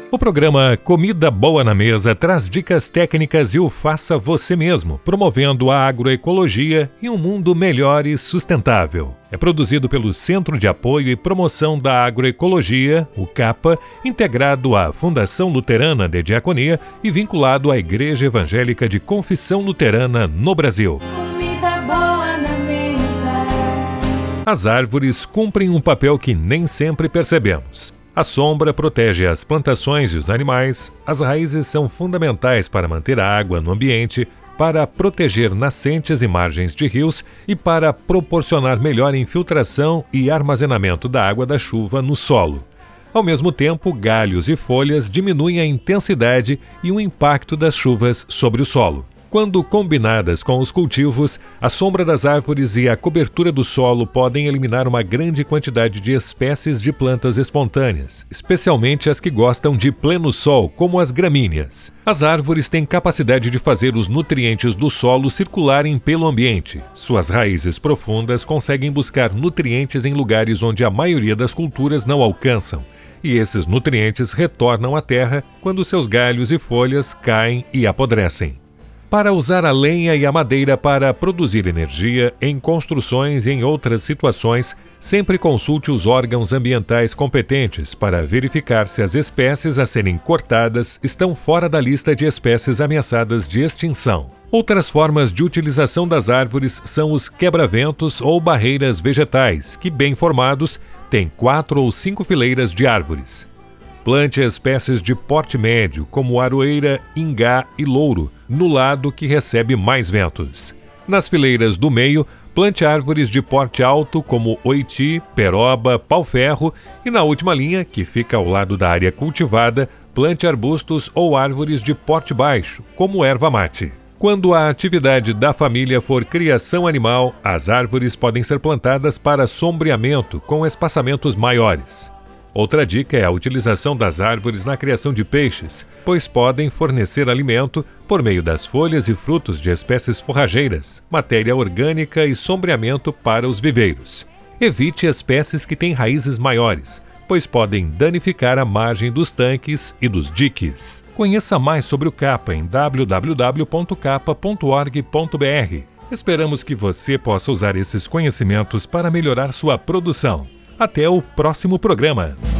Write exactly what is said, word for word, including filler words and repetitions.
O programa Comida Boa na Mesa traz dicas técnicas e o faça você mesmo, promovendo a agroecologia e um mundo melhor e sustentável. É produzido pelo Centro de Apoio e Promoção da Agroecologia, o CAPA, integrado à Fundação Luterana de Diaconia e vinculado à Igreja Evangélica de Confissão Luterana no Brasil. Comida boa na mesa. As árvores cumprem um papel que nem sempre percebemos. A sombra protege as plantações e os animais, as raízes são fundamentais para manter a água no ambiente, para proteger nascentes e margens de rios e para proporcionar melhor infiltração e armazenamento da água da chuva no solo. Ao mesmo tempo, galhos e folhas diminuem a intensidade e o impacto das chuvas sobre o solo. Quando combinadas com os cultivos, a sombra das árvores e a cobertura do solo podem eliminar uma grande quantidade de espécies de plantas espontâneas, especialmente as que gostam de pleno sol, como as gramíneas. As árvores têm capacidade de fazer os nutrientes do solo circularem pelo ambiente. Suas raízes profundas conseguem buscar nutrientes em lugares onde a maioria das culturas não alcançam. E esses nutrientes retornam à terra quando seus galhos e folhas caem e apodrecem. Para usar a lenha e a madeira para produzir energia em construções e em outras situações, sempre consulte os órgãos ambientais competentes para verificar se as espécies a serem cortadas estão fora da lista de espécies ameaçadas de extinção. Outras formas de utilização das árvores são os quebra-ventos ou barreiras vegetais, que, bem formados, têm quatro ou cinco fileiras de árvores. Plante espécies de porte médio, como aroeira, ingá e louro, no lado que recebe mais ventos. Nas fileiras do meio, plante árvores de porte alto, como oiti, peroba, pau-ferro, e na última linha, que fica ao lado da área cultivada, plante arbustos ou árvores de porte baixo, como erva mate. Quando a atividade da família for criação animal, as árvores podem ser plantadas para sombreamento, com espaçamentos maiores. Outra dica é a utilização das árvores na criação de peixes, pois podem fornecer alimento por meio das folhas e frutos de espécies forrageiras, matéria orgânica e sombreamento para os viveiros. Evite espécies que têm raízes maiores, pois podem danificar a margem dos tanques e dos diques. Conheça mais sobre o CAPA em w w w ponto capa ponto org ponto b r. Esperamos que você possa usar esses conhecimentos para melhorar sua produção. Até o próximo programa.